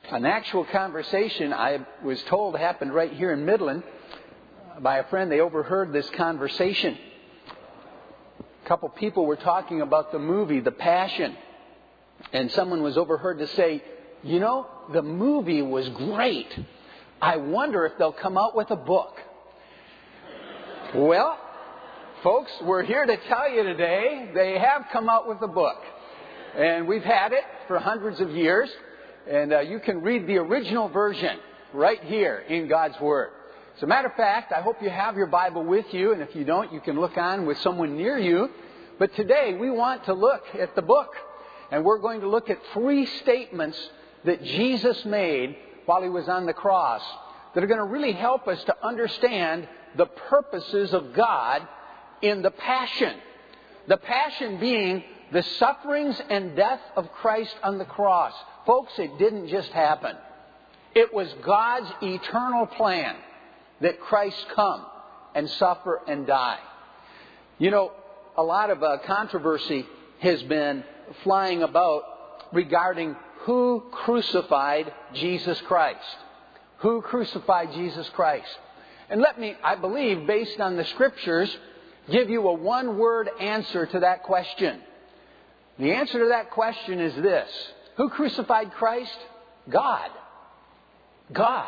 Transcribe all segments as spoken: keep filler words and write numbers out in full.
An actual conversation I was told happened right here in Midland by a friend. They overheard this conversation. A couple people were talking about the movie, The Passion. And someone was overheard to say, you know, the movie was great. I wonder if they'll come out with a book. Well, folks, we're here to tell you today they have come out with a book. And we've had it for hundreds of years. And uh, you can read the original version right here in God's Word. As a matter of fact, I hope you have your Bible with you. And if you don't, you can look on with someone near you. But today we want to look at the book. And we're going to look at three statements that Jesus made while He was on the cross that are going to really help us to understand the purposes of God in the Passion. The Passion being the sufferings and death of Christ on the cross. Folks, it didn't just happen. It was God's eternal plan that Christ come and suffer and die. You know, a lot of uh, controversy has been flying about regarding who crucified Jesus Christ. Who crucified Jesus Christ? And let me, I believe, based on the Scriptures, give you a one-word answer to that question. The answer to that question is this. Who crucified Christ? God. God.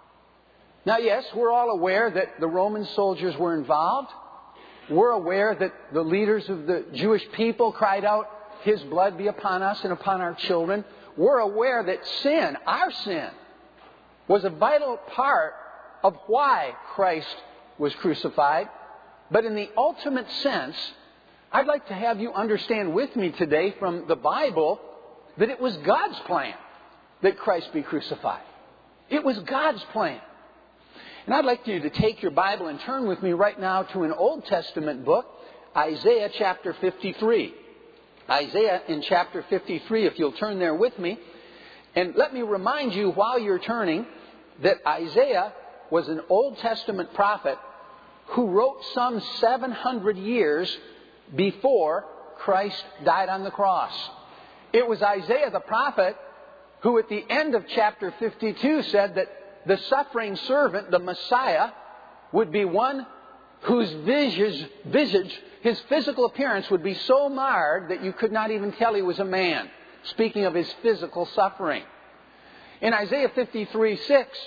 Now, yes, we're all aware that the Roman soldiers were involved. We're aware that the leaders of the Jewish people cried out, His blood be upon us and upon our children. We're aware that sin, our sin, was a vital part of why Christ was crucified. But in the ultimate sense, I'd like to have you understand with me today from the Bible that it was God's plan that Christ be crucified. It was God's plan. And I'd like you to take your Bible and turn with me right now to an Old Testament book, Isaiah chapter fifty-three. Isaiah in chapter fifty-three, if you'll turn there with me. And let me remind you while you're turning that Isaiah was an Old Testament prophet who wrote some seven hundred years before Christ died on the cross. It was Isaiah the prophet who at the end of chapter fifty-two said that the suffering servant, the Messiah, would be one whose visage, visage, his physical appearance would be so marred that you could not even tell he was a man. Speaking of his physical suffering. In Isaiah fifty-three six,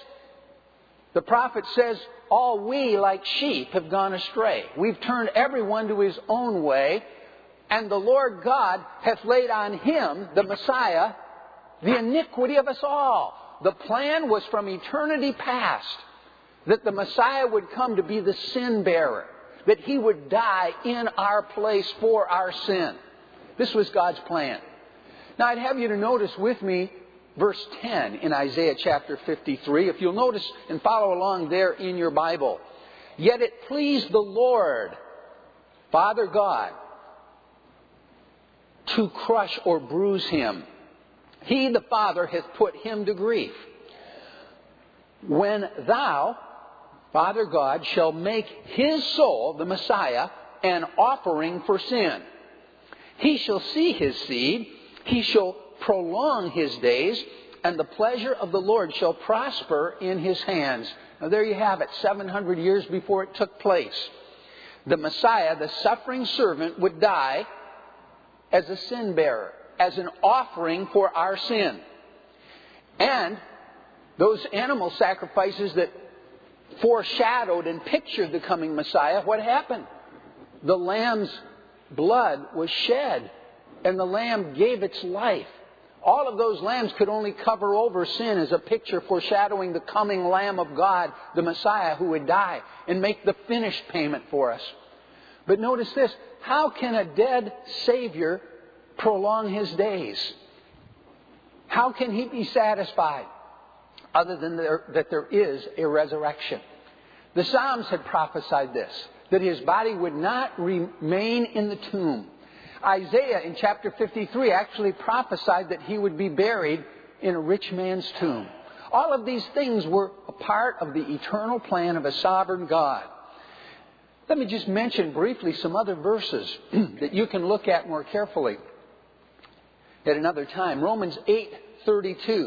the prophet says, all we like sheep have gone astray. We've turned everyone to his own way. And the Lord God hath laid on Him, the Messiah, the iniquity of us all. The plan was from eternity past that the Messiah would come to be the sin bearer. That He would die in our place for our sin. This was God's plan. Now I'd have you to notice with me verse ten in Isaiah chapter fifty-three. If you'll notice and follow along there in your Bible. Yet it pleased the Lord, Father God, to crush or bruise Him. He, the Father, hath put Him to grief. When thou, Father God, shall make His soul, the Messiah, an offering for sin. He shall see His seed. He shall prolong His days. And the pleasure of the Lord shall prosper in His hands. Now there you have it, seven hundred years before it took place. The Messiah, the suffering servant, would die as a sin bearer, as an offering for our sin. And those animal sacrifices that foreshadowed and pictured the coming Messiah, what happened? The lamb's blood was shed, and the lamb gave its life. All of those lambs could only cover over sin as a picture foreshadowing the coming Lamb of God, the Messiah, who would die and make the finished payment for us. But notice this, how can a dead Savior prolong His days? How can He be satisfied other than there, that there is a resurrection? The Psalms had prophesied this, that His body would not remain in the tomb. Isaiah in chapter fifty-three actually prophesied that He would be buried in a rich man's tomb. All of these things were a part of the eternal plan of a sovereign God. Let me just mention briefly some other verses that you can look at more carefully at another time. Romans eight thirty-two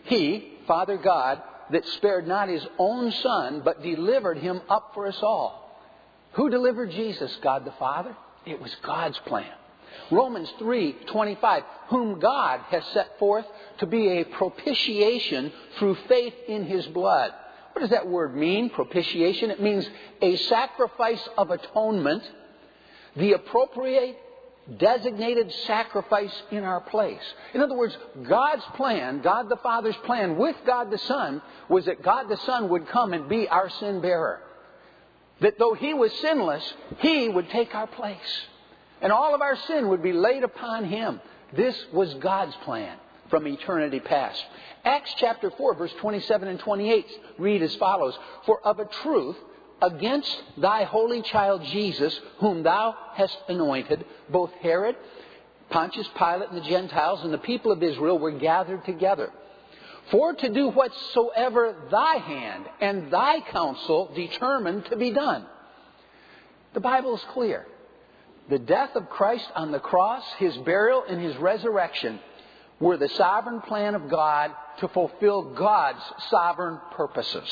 He, Father God, that spared not his own Son, but delivered him up for us all. Who delivered Jesus? God the Father? It was God's plan. Romans three twenty-five, whom God has set forth to be a propitiation through faith in his blood. What does that word mean, propitiation? It means a sacrifice of atonement, the appropriate, designated sacrifice in our place. In other words, God's plan, God the Father's plan with God the Son, was that God the Son would come and be our sin bearer. That though he was sinless, he would take our place. And all of our sin would be laid upon him. This was God's plan from eternity past. Acts chapter four, verse twenty-seven and twenty-eight read as follows. For of a truth, against thy holy child Jesus, whom thou hast anointed, both Herod, Pontius Pilate, and the Gentiles, and the people of Israel were gathered together, for to do whatsoever thy hand and thy counsel determined to be done. The Bible is clear. The death of Christ on the cross, his burial, and his resurrection were the sovereign plan of God to fulfill God's sovereign purposes.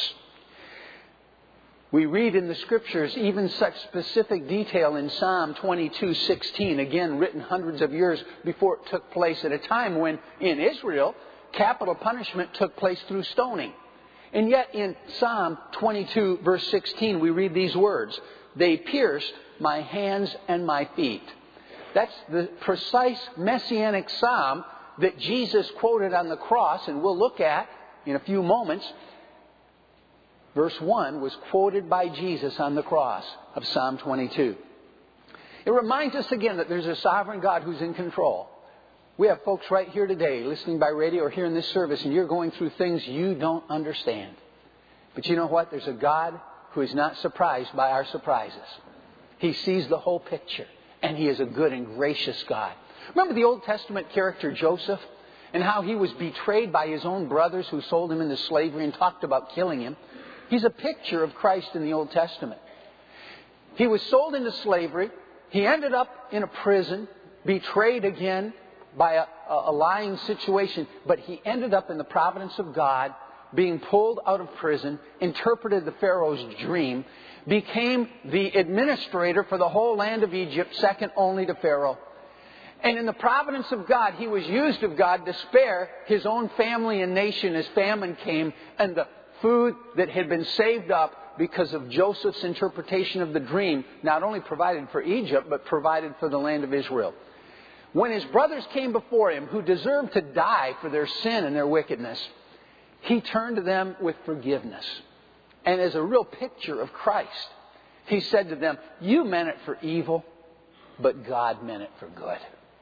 We read in the Scriptures even such specific detail in Psalm twenty-two sixteen, again written hundreds of years before it took place, at a time when in Israel capital punishment took place through stoning. And yet in Psalm twenty-two verse sixteen we read these words, they pierced my hands and my feet. That's the precise messianic psalm that Jesus quoted on the cross, and we'll look at in a few moments. Verse one was quoted by Jesus on the cross of Psalm twenty-two. It reminds us again that there's a sovereign God who's in control. We have folks right here today listening by radio or here in this service, and you're going through things you don't understand. But you know what? There's a God who is not surprised by our surprises. He sees the whole picture, and he is a good and gracious God. Remember the Old Testament character Joseph, and how he was betrayed by his own brothers who sold him into slavery and talked about killing him? He's a picture of Christ in the Old Testament. He was sold into slavery. He ended up in a prison, betrayed again by a, a lying situation. But he ended up in the providence of God, being pulled out of prison, interpreted the Pharaoh's dream, became the administrator for the whole land of Egypt, second only to Pharaoh. And in the providence of God, he was used of God to spare his own family and nation as famine came, and the food that had been saved up because of Joseph's interpretation of the dream not only provided for Egypt, but provided for the land of Israel. When his brothers came before him, who deserved to die for their sin and their wickedness, he turned to them with forgiveness. And as a real picture of Christ, he said to them, you meant it for evil, but God meant it for good.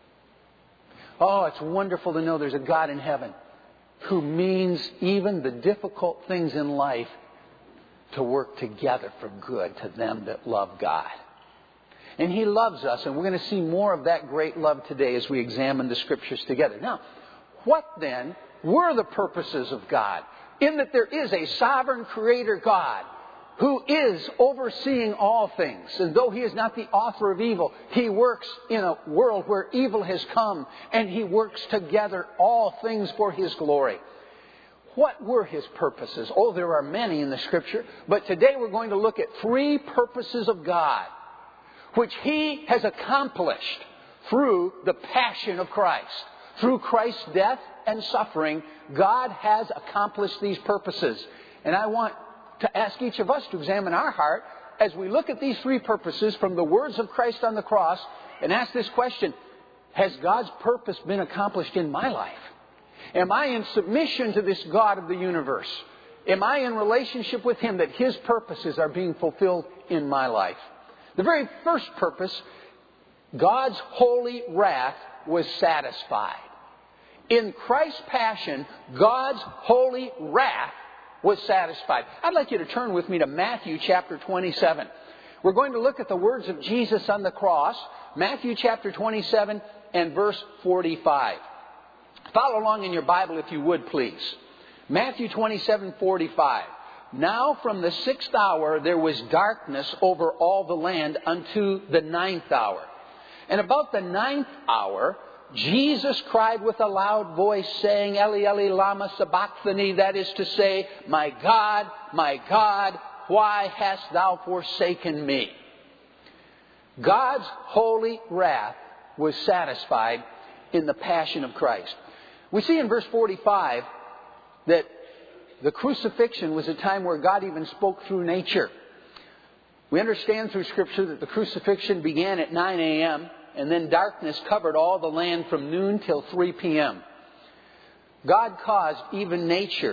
Oh, it's wonderful to know there's a God in heaven who means even the difficult things in life to work together for good to them that love God. And he loves us, and we're going to see more of that great love today as we examine the Scriptures together. Now, what then were the purposes of God? In that there is a sovereign creator God who is overseeing all things. And though he is not the author of evil, he works in a world where evil has come, and he works together all things for his glory. What were his purposes? Oh, there are many in the Scripture, but today we're going to look at three purposes of God, which he has accomplished through the passion of Christ. Through Christ's death and suffering, God has accomplished these purposes. And I want to ask each of us to examine our heart as we look at these three purposes from the words of Christ on the cross and ask this question: has God's purpose been accomplished in my life? Am I in submission to this God of the universe? Am I in relationship with him that his purposes are being fulfilled in my life? The very first purpose, God's holy wrath, was satisfied. In Christ's passion, God's holy wrath was satisfied. I'd like you to turn with me to Matthew chapter twenty-seven. We're going to look at the words of Jesus on the cross, Matthew chapter twenty-seven and verse forty-five. Follow along in your Bible if you would, please. Matthew twenty-seven forty-five. Now from the sixth hour there was darkness over all the land unto the ninth hour. And about the ninth hour Jesus cried with a loud voice, saying, Eli, Eli, lama sabachthani, that is to say, my God, my God, why hast thou forsaken me? God's holy wrath was satisfied in the passion of Christ. We see in verse forty-five that the crucifixion was a time where God even spoke through nature. We understand through Scripture that the crucifixion began at nine a.m. and then darkness covered all the land from noon till three p.m. God caused even nature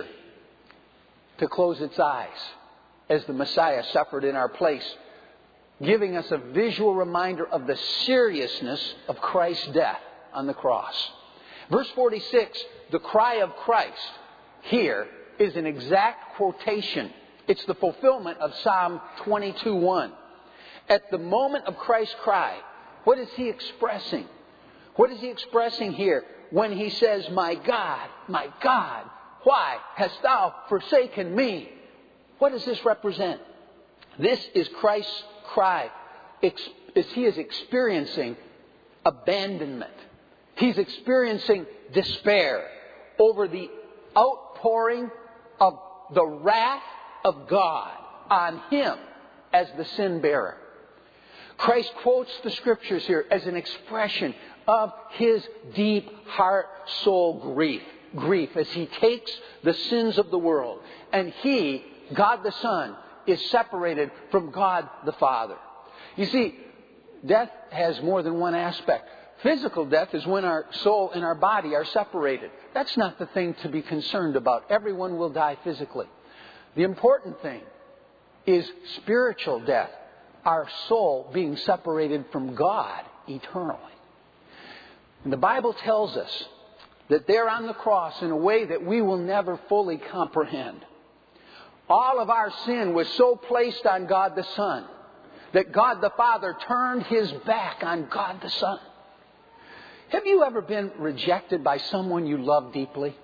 to close its eyes as the Messiah suffered in our place, giving us a visual reminder of the seriousness of Christ's death on the cross. Verse forty-six, the cry of Christ here is an exact quotation. It's the fulfillment of Psalm twenty-two one. At the moment of Christ's cry, what is he expressing? What is he expressing here when he says, my God, my God, why hast thou forsaken me? What does this represent? This is Christ's cry as he is experiencing abandonment. He's experiencing despair over the outpouring of the wrath of God on him as the sin bearer. Christ quotes the Scriptures here as an expression of his deep heart, soul grief. Grief as he takes the sins of the world. And he, God the Son, is separated from God the Father. You see, death has more than one aspect. Physical death is when our soul and our body are separated. That's not the thing to be concerned about. Everyone will die physically. The important thing is spiritual death. Our soul being separated from God eternally. And the Bible tells us that there on the cross, in a way that we will never fully comprehend, all of our sin was so placed on God the Son that God the Father turned his back on God the Son. Have you ever been rejected by someone you love deeply?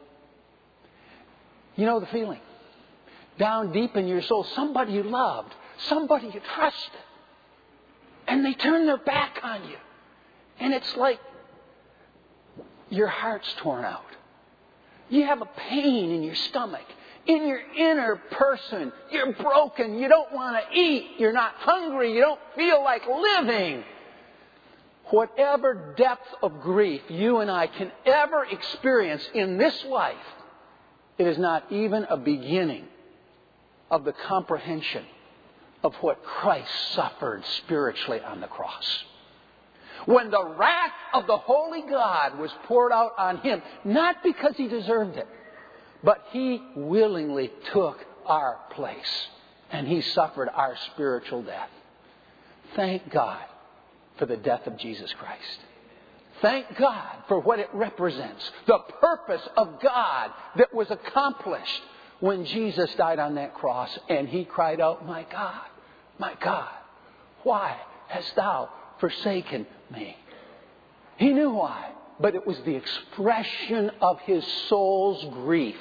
You know the feeling. Down deep in your soul, somebody you loved, somebody you trusted, and they turn their back on you. And it's like your heart's torn out. You have a pain in your stomach. In your inner person, you're broken. You don't want to eat. You're not hungry. You don't feel like living. Whatever depth of grief you and I can ever experience in this life, it is not even a beginning of the comprehension of what Christ suffered spiritually on the cross. When the wrath of the holy God was poured out on him, not because he deserved it, but he willingly took our place and he suffered our spiritual death. Thank God for the death of Jesus Christ. Thank God for what it represents. The purpose of God that was accomplished when Jesus died on that cross and he cried out, my God, my God, why hast thou forsaken me? He knew why, but it was the expression of his soul's grief.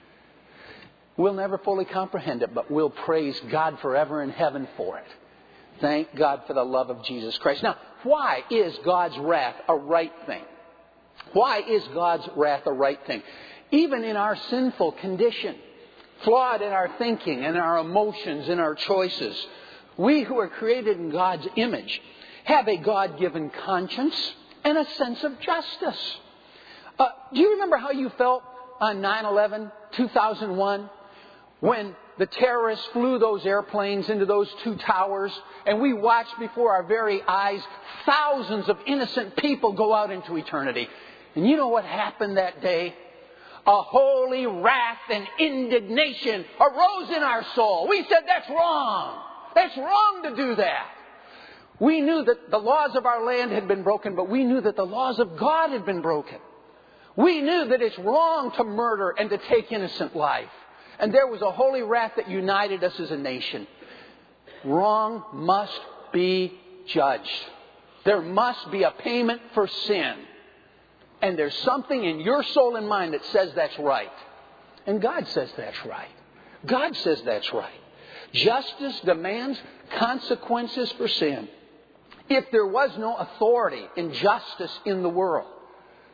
We'll never fully comprehend it, but we'll praise God forever in heaven for it. Thank God for the love of Jesus Christ. Now, why is God's wrath a right thing? Why is God's wrath a right thing? Even in our sinful condition, flawed in our thinking and our emotions and our choices, we who are created in God's image have a God-given conscience and a sense of justice. Uh, do you remember how you felt on nine eleven, two thousand one? When the terrorists flew those airplanes into those two towers and we watched before our very eyes thousands of innocent people go out into eternity. And you know what happened that day? A holy wrath and indignation arose in our soul. We said, that's wrong. That's wrong to do that. We knew that the laws of our land had been broken, but we knew that the laws of God had been broken. We knew that it's wrong to murder and to take innocent life. And there was a holy wrath that united us as a nation. Wrong must be judged. There must be a payment for sin. And there's something in your soul and mind that says that's right. And God says that's right. God says that's right. Justice demands consequences for sin. If there was no authority and justice in the world,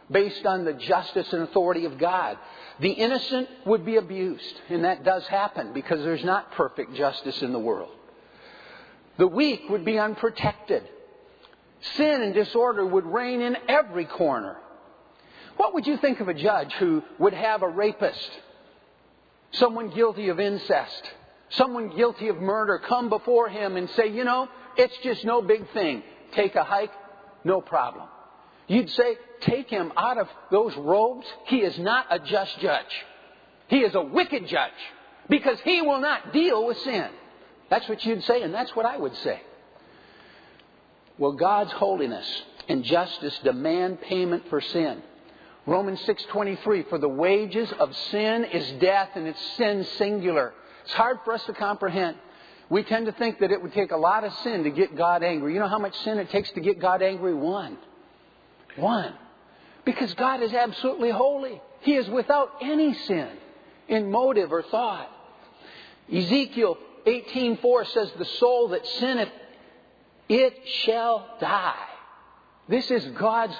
based on the justice and authority of God. The innocent would be abused, and that does happen because there's not perfect justice in the world. The weak would be unprotected. Sin and disorder would reign in every corner. What would you think of a judge who would have a rapist, someone guilty of incest, someone guilty of murder come before him and say, you know, it's just no big thing. Take a hike, no problem. You'd say, take him out of those robes. He is not a just judge. He is a wicked judge because he will not deal with sin. That's what you'd say, and that's what I would say. Well, God's holiness and justice demand payment for sin. Romans six twenty-three, for the wages of sin is death, and it's sin singular. It's hard for us to comprehend. We tend to think that it would take a lot of sin to get God angry. You know how much sin it takes to get God angry? One. One. Because God is absolutely holy. He is without any sin in motive or thought. Ezekiel eighteen four says, the soul that sinneth, it shall die. This is God's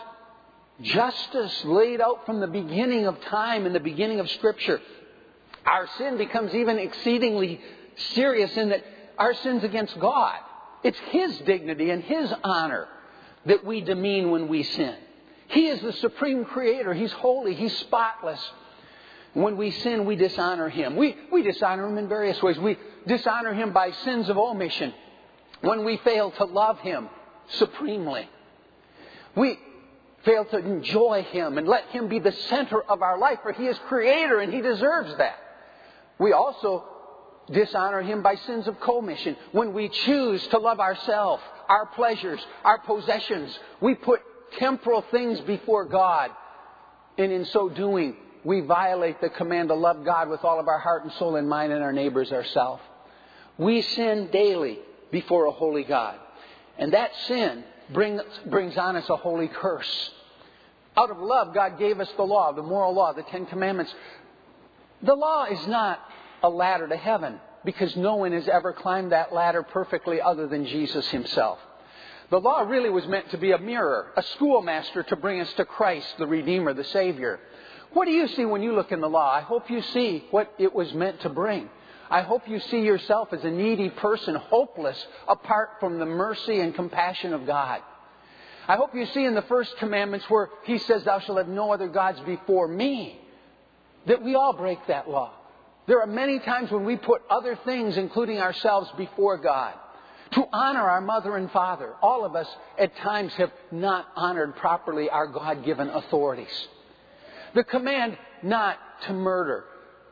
justice laid out from the beginning of time and the beginning of Scripture. Our sin becomes even exceedingly serious in that our sin's against God. It's His dignity and His honor that we demean when we sin. He is the supreme creator. He's holy. He's spotless. When we sin, we dishonor Him. We, we dishonor Him in various ways. We dishonor Him by sins of omission. When we fail to love Him supremely. We fail to enjoy Him and let Him be the center of our life, for He is creator and He deserves that. We also dishonor Him by sins of commission. When we choose to love ourselves, our pleasures, our possessions, we put temporal things before God. And in so doing, we violate the command to love God with all of our heart and soul and mind and our neighbors ourselves. We sin daily before a holy God. And that sin brings, brings on us a holy curse. Out of love, God gave us the law, the moral law, the Ten Commandments. The law is not a ladder to heaven because no one has ever climbed that ladder perfectly other than Jesus Himself. The law really was meant to be a mirror, a schoolmaster to bring us to Christ, the Redeemer, the Savior. What do you see when you look in the law? I hope you see what it was meant to bring. I hope you see yourself as a needy person, hopeless, apart from the mercy and compassion of God. I hope you see in the first commandments where He says, thou shalt have no other gods before me, that we all break that law. There are many times when we put other things, including ourselves, before God. To honor our mother and father. All of us at times have not honored properly our God-given authorities. The command not to murder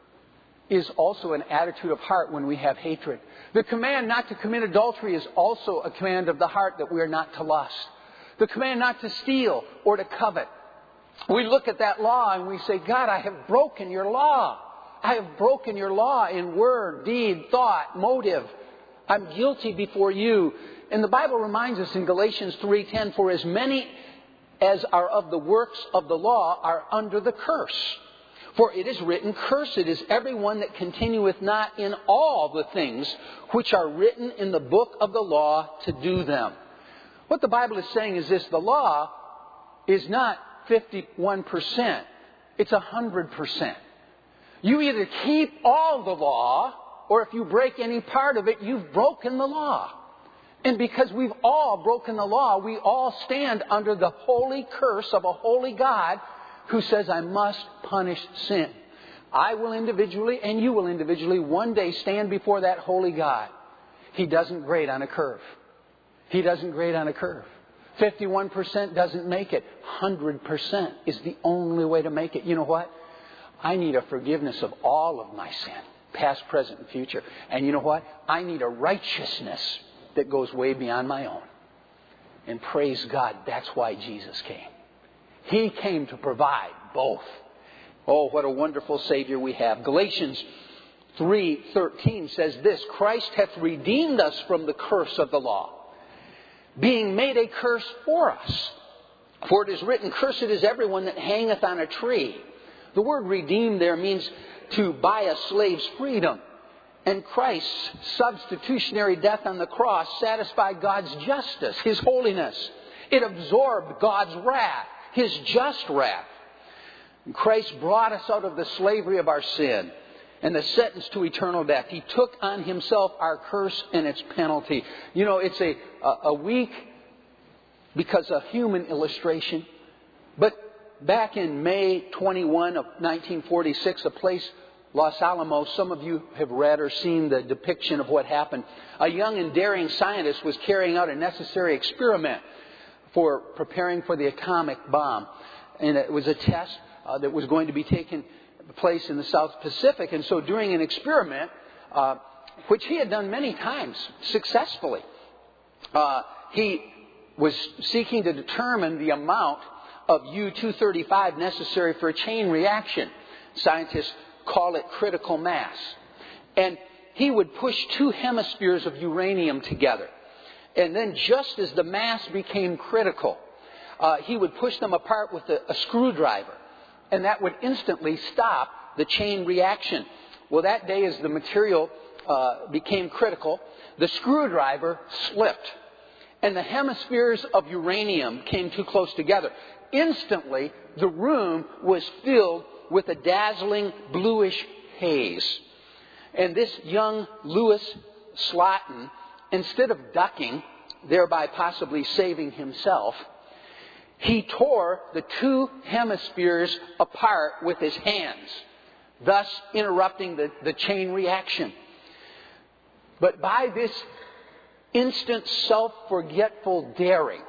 is also an attitude of heart when we have hatred. The command not to commit adultery is also a command of the heart that we are not to lust. The command not to steal or to covet. We look at that law and we say, God, I have broken your law. I have broken your law in word, deed, thought, motive. I'm guilty before you. And the Bible reminds us in Galatians three ten, for as many as are of the works of the law are under the curse. For it is written, cursed is everyone that continueth not in all the things which are written in the book of the law to do them. What the Bible is saying is this, the law is not fifty-one percent. It's one hundred percent. You either keep all the law, or if you break any part of it, you've broken the law. And because we've all broken the law, we all stand under the holy curse of a holy God who says, I must punish sin. I will individually, and you will individually, one day stand before that holy God. He doesn't grade on a curve. He doesn't grade on a curve. fifty-one percent doesn't make it. one hundred percent is the only way to make it. You know what? I need a forgiveness of all of my sin, past, present, and future. And you know what? I need a righteousness that goes way beyond my own. And praise God, that's why Jesus came. He came to provide both. Oh, what a wonderful Savior we have. Galatians three thirteen says this, Christ hath redeemed us from the curse of the law, being made a curse for us. For it is written, cursed is everyone that hangeth on a tree. The word redeemed there means to buy a slave's freedom. And Christ's substitutionary death on the cross satisfied God's justice, His holiness. It absorbed God's wrath. His just wrath. Christ brought us out of the slavery of our sin and the sentence to eternal death. He took on Himself our curse and its penalty. You know, it's a, a, a weak, because a human illustration. But back in May twenty-first of nineteen forty-six, a place, Los Alamos, some of you have read or seen the depiction of what happened. A young and daring scientist was carrying out a necessary experiment for preparing for the atomic bomb. And it was a test uh, that was going to be taken place in the South Pacific. And so during an experiment, uh, which he had done many times successfully, uh, he was seeking to determine the amount of U two thirty-five necessary for a chain reaction. Scientists call it critical mass. And he would push two hemispheres of uranium together. And then just as the mass became critical, uh, he would push them apart with a, a screwdriver. And that would instantly stop the chain reaction. Well, that day as the material uh, became critical, the screwdriver slipped. And the hemispheres of uranium came too close together. Instantly, the room was filled with a dazzling bluish haze. And this young Louis Slotin, instead of ducking, thereby possibly saving himself, he tore the two hemispheres apart with his hands, thus interrupting the, the chain reaction. But by this instant self-forgetful daring,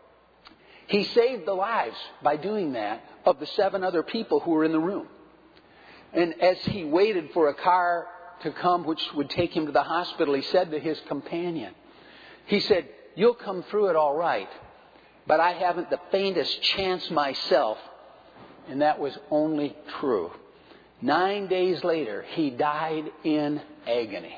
he saved the lives, by doing that, of the seven other people who were in the room. And as he waited for a car to come which would take him to the hospital, he said to his companion, he said, "You'll come through it all right, but I haven't the faintest chance myself." And that was only true. Nine days later, he died in agony.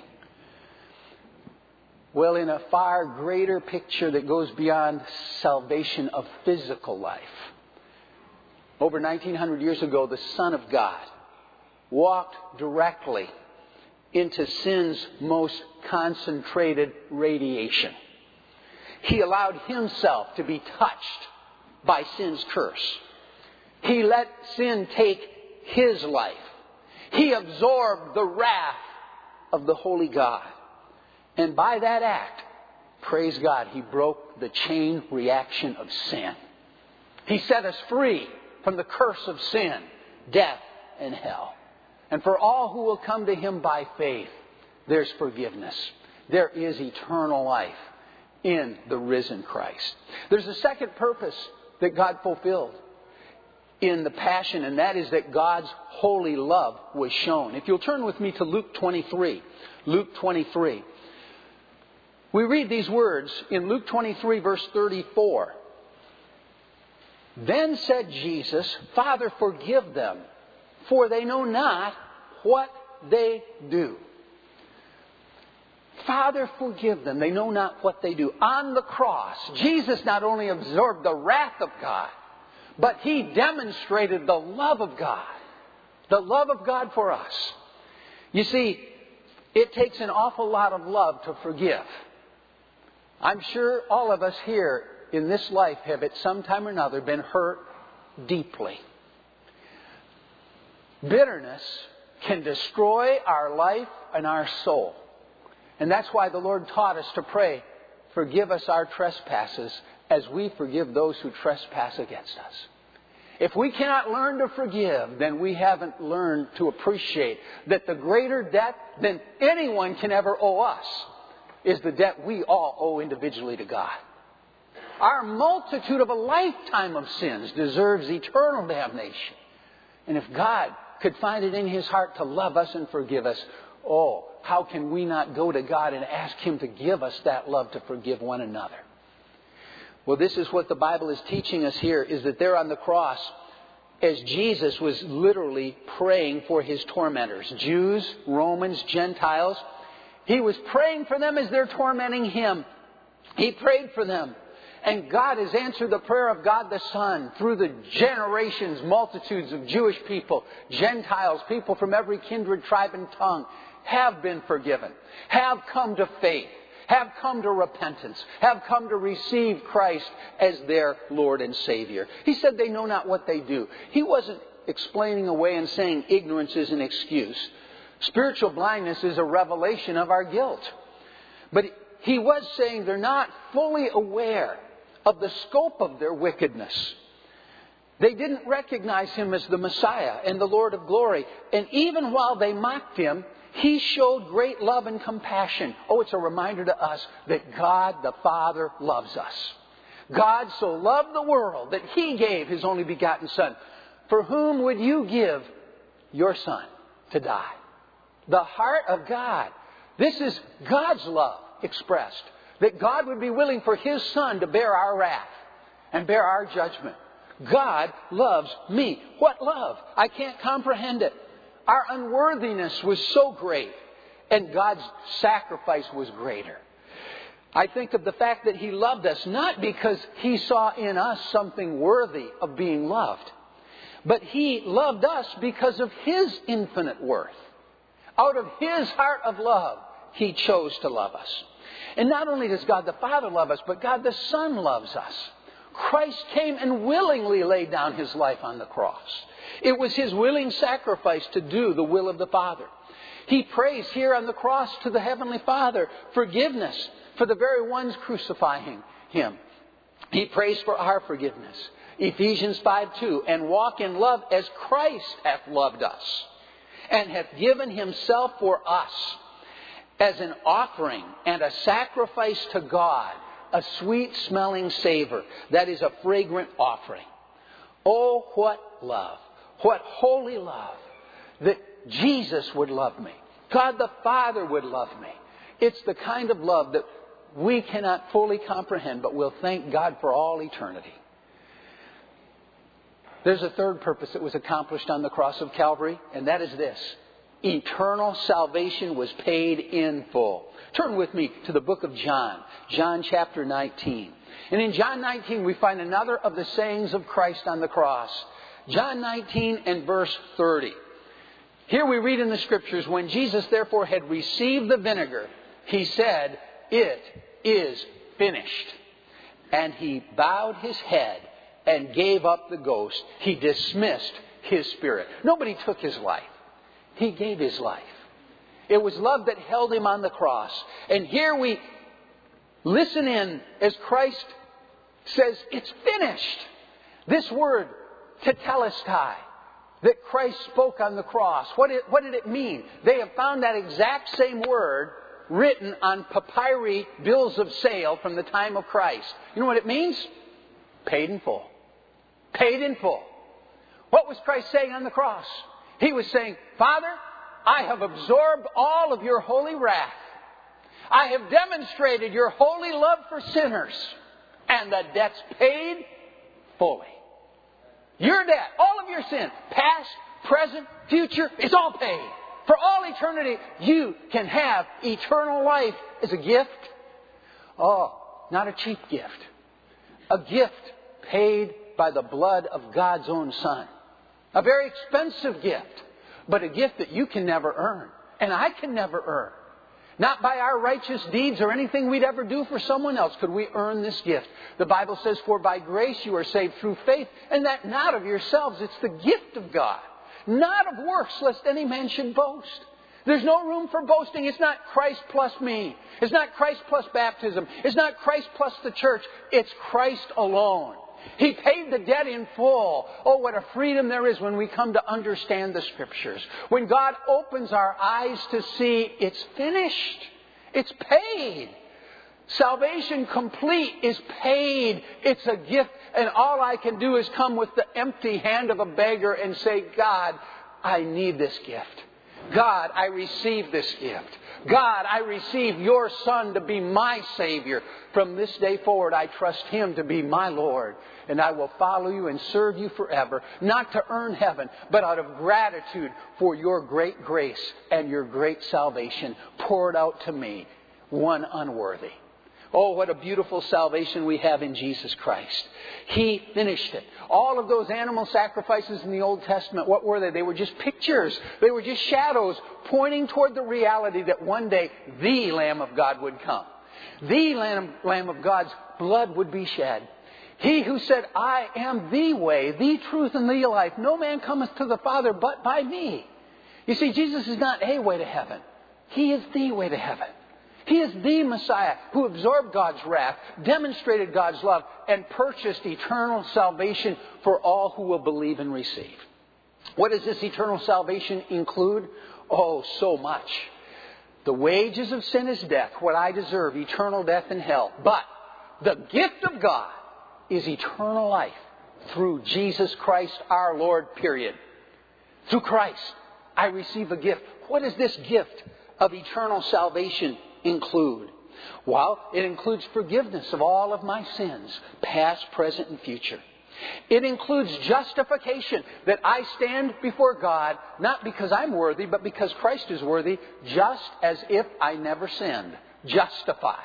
Well, in a far greater picture that goes beyond salvation of physical life, over nineteen hundred years ago, the Son of God walked directly into sin's most concentrated radiation. He allowed Himself to be touched by sin's curse. He let sin take His life. He absorbed the wrath of the holy God. And by that act, praise God, He broke the chain reaction of sin. He set us free from the curse of sin, death, and hell. And for all who will come to Him by faith, there's forgiveness. There is eternal life in the risen Christ. There's a second purpose that God fulfilled in the Passion, and that is that God's holy love was shown. If you'll turn with me to Luke twenty-three. Luke twenty-three. We read these words in Luke twenty-three, verse thirty-four. "Then said Jesus, Father, forgive them, for they know not what they do." Father, forgive them. They know not what they do. On the cross, Jesus not only absorbed the wrath of God, but He demonstrated the love of God. The love of God for us. You see, it takes an awful lot of love to forgive. I'm sure all of us here in this life have at some time or another been hurt deeply. Bitterness can destroy our life and our soul. And that's why the Lord taught us to pray, "Forgive us our trespasses as we forgive those who trespass against us." If we cannot learn to forgive, then we haven't learned to appreciate that the greater debt than anyone can ever owe us is the debt we all owe individually to God. Our multitude of a lifetime of sins deserves eternal damnation. And if God could find it in His heart to love us and forgive us, oh, how can we not go to God and ask Him to give us that love to forgive one another? Well, this is what the Bible is teaching us here, is that there on the cross, as Jesus was literally praying for His tormentors, Jews, Romans, Gentiles, He was praying for them as they're tormenting Him. He prayed for them. And God has answered the prayer of God the Son through the generations, multitudes of Jewish people, Gentiles, people from every kindred, tribe, and tongue have been forgiven, have come to faith, have come to repentance, have come to receive Christ as their Lord and Savior. He said they know not what they do. He wasn't explaining away and saying ignorance is an excuse. Spiritual blindness is a revelation of our guilt. But he was saying they're not fully aware of the scope of their wickedness. They didn't recognize Him as the Messiah and the Lord of glory. And even while they mocked Him, He showed great love and compassion. Oh, it's a reminder to us that God the Father loves us. God so loved the world that He gave His only begotten Son. For whom would you give your Son to die? The heart of God. This is God's love expressed. That God would be willing for His Son to bear our wrath and bear our judgment. God loves me. What love? I can't comprehend it. Our unworthiness was so great, and God's sacrifice was greater. I think of the fact that He loved us not because He saw in us something worthy of being loved, but He loved us because of His infinite worth. Out of His heart of love, He chose to love us. And not only does God the Father love us, but God the Son loves us. Christ came and willingly laid down His life on the cross. It was His willing sacrifice to do the will of the Father. He prays here on the cross to the Heavenly Father forgiveness for the very ones crucifying Him. He prays for our forgiveness. Ephesians five two, and walk in love as Christ hath loved us, and hath given Himself for us as an offering and a sacrifice to God, a sweet-smelling savor that is a fragrant offering. Oh, what love, what holy love, that Jesus would love me. God the Father would love me. It's the kind of love that we cannot fully comprehend, but we'll thank God for all eternity. There's a third purpose that was accomplished on the cross of Calvary, and that is this. Eternal salvation was paid in full. Turn with me to the book of John, John chapter nineteen. And in John nineteen we find another of the sayings of Christ on the cross. John nineteen and verse thirty. Here we read in the Scriptures, when Jesus therefore had received the vinegar, He said, it is finished. And He bowed His head and gave up the ghost. He dismissed His spirit. Nobody took His life. He gave His life. It was love that held Him on the cross. And here we listen in as Christ says, it's finished. This word, tetelestai, that Christ spoke on the cross. What did, what did it mean? They have found that exact same word written on papyri bills of sale from the time of Christ. You know what it means? Paid in full. Paid in full. What was Christ saying on the cross? He was saying, Father, I have absorbed all of your holy wrath. I have demonstrated your holy love for sinners. And the debt's paid fully. Your debt, all of your sin, past, present, future, it's all paid. For all eternity, you can have eternal life as a gift. Oh, not a cheap gift. A gift paid by the blood of God's own Son. A very expensive gift, but a gift that you can never earn. And I can never earn. Not by our righteous deeds or anything we'd ever do for someone else could we earn this gift. The Bible says, for by grace you are saved through faith, and that not of yourselves. It's the gift of God. Not of works, lest any man should boast. There's no room for boasting. It's not Christ plus me. It's not Christ plus baptism. It's not Christ plus the church. It's Christ alone. He paid the debt in full. Oh, what a freedom there is when we come to understand the Scriptures. When God opens our eyes to see it's finished. It's paid. Salvation complete is paid. It's a gift. And all I can do is come with the empty hand of a beggar and say, God, I need this gift. God, I receive this gift. God, I receive your Son to be my Savior. From this day forward, I trust Him to be my Lord. And I will follow you and serve you forever. Not to earn heaven, but out of gratitude for your great grace and your great salvation poured out to me, one unworthy. Oh, what a beautiful salvation we have in Jesus Christ. He finished it. All of those animal sacrifices in the Old Testament, what were they? They were just pictures. They were just shadows pointing toward the reality that one day the Lamb of God would come. The Lamb, Lamb of God's blood would be shed. He who said, I am the way, the truth, and the life. No man cometh to the Father but by me. You see, Jesus is not a way to heaven. He is the way to heaven. He is the Messiah who absorbed God's wrath, demonstrated God's love, and purchased eternal salvation for all who will believe and receive. What does this eternal salvation include? Oh, so much. The wages of sin is death, what I deserve, eternal death in hell. But the gift of God is eternal life through Jesus Christ our Lord, period. Through Christ, I receive a gift. What does this gift of eternal salvation include? Well, it includes forgiveness of all of my sins, past, present, and future. It includes justification, that I stand before God, not because I'm worthy, but because Christ is worthy, just as if I never sinned. Justified.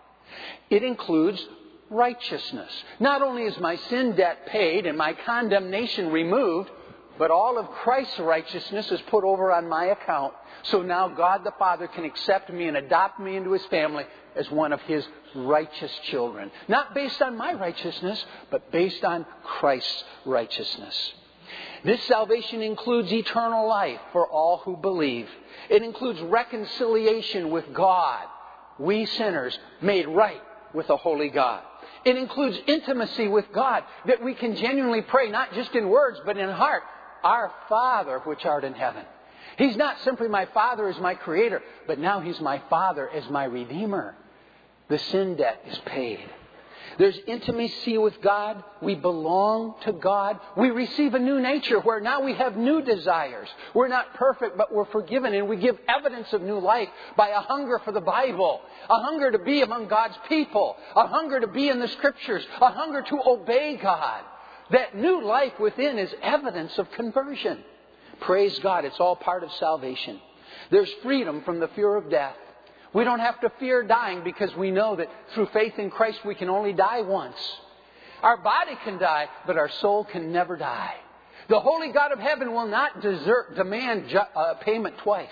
It includes righteousness. Not only is my sin debt paid and my condemnation removed, but all of Christ's righteousness is put over on my account. So now God the Father can accept me and adopt me into His family as one of His righteous children. Not based on my righteousness, but based on Christ's righteousness. This salvation includes eternal life for all who believe. It includes reconciliation with God. We sinners made right with a holy God. It includes intimacy with God, that we can genuinely pray, not just in words, but in heart. Our Father which art in heaven. He's not simply my Father as my Creator, but now He's my Father as my Redeemer. The sin debt is paid. There's intimacy with God. We belong to God. We receive a new nature where now we have new desires. We're not perfect, but we're forgiven. And we give evidence of new life by a hunger for the Bible. A hunger to be among God's people. A hunger to be in the Scriptures. A hunger to obey God. That new life within is evidence of conversion. Praise God. It's all part of salvation. There's freedom from the fear of death. We don't have to fear dying because we know that through faith in Christ we can only die once. Our body can die, but our soul can never die. The holy God of heaven will not desert, demand ju- uh, payment twice.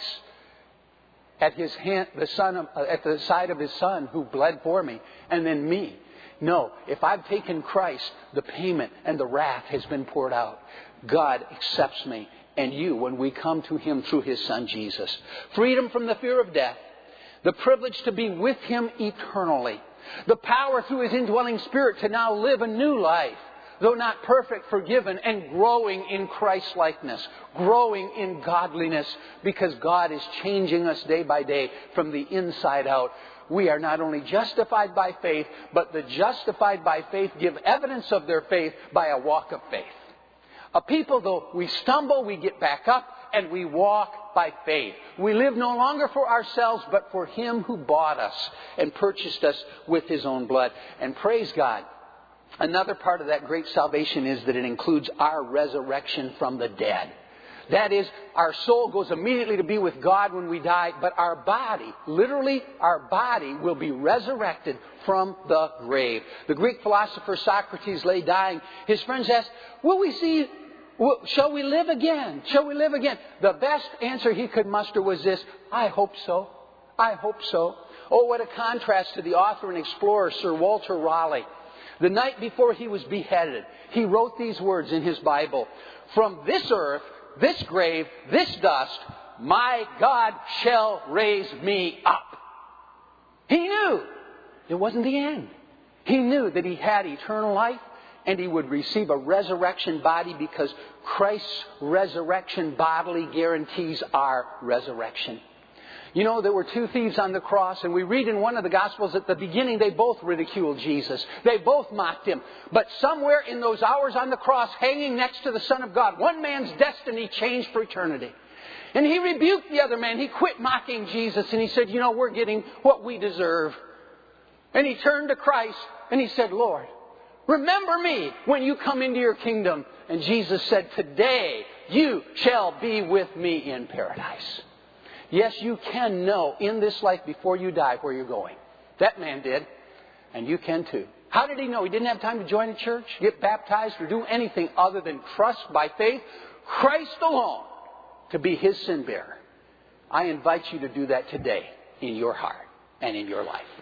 At his hand, the son of, uh, at the side of His Son who bled for me, and then me. No, if I've taken Christ, the payment and the wrath has been poured out. God accepts me and you when we come to Him through His Son Jesus. Freedom from the fear of death. The privilege to be with Him eternally. The power through His indwelling Spirit to now live a new life. Though not perfect, forgiven, and growing in Christ-likeness. Growing in godliness. Because God is changing us day by day from the inside out. We are not only justified by faith, but the justified by faith give evidence of their faith by a walk of faith. A people, though we stumble, we get back up and we walk by faith. We live no longer for ourselves, but for Him who bought us and purchased us with His own blood. And praise God. Another part of that great salvation is that it includes our resurrection from the dead. That is, our soul goes immediately to be with God when we die, but our body, literally our body, will be resurrected from the grave. The Greek philosopher Socrates lay dying. His friends asked, will we see, will, shall we live again? Shall we live again? The best answer he could muster was this, I hope so. I hope so. Oh, what a contrast to the author and explorer Sir Walter Raleigh. The night before he was beheaded, he wrote these words in his Bible, from this earth, this grave, this dust, my God shall raise me up. He knew it wasn't the end. He knew that he had eternal life and he would receive a resurrection body because Christ's resurrection bodily guarantees our resurrection. You know, there were two thieves on the cross, and we read in one of the Gospels at the beginning they both ridiculed Jesus. They both mocked Him. But somewhere in those hours on the cross, hanging next to the Son of God, one man's destiny changed for eternity. And he rebuked the other man. He quit mocking Jesus, and he said, you know, we're getting what we deserve. And he turned to Christ, and he said, Lord, remember me when you come into your kingdom. And Jesus said, today you shall be with me in paradise. Yes, you can know in this life before you die where you're going. That man did. And you can too. How did he know? He didn't have time to join a church, get baptized, or do anything other than trust by faith Christ alone to be His sin bearer. I invite you to do that today in your heart and in your life.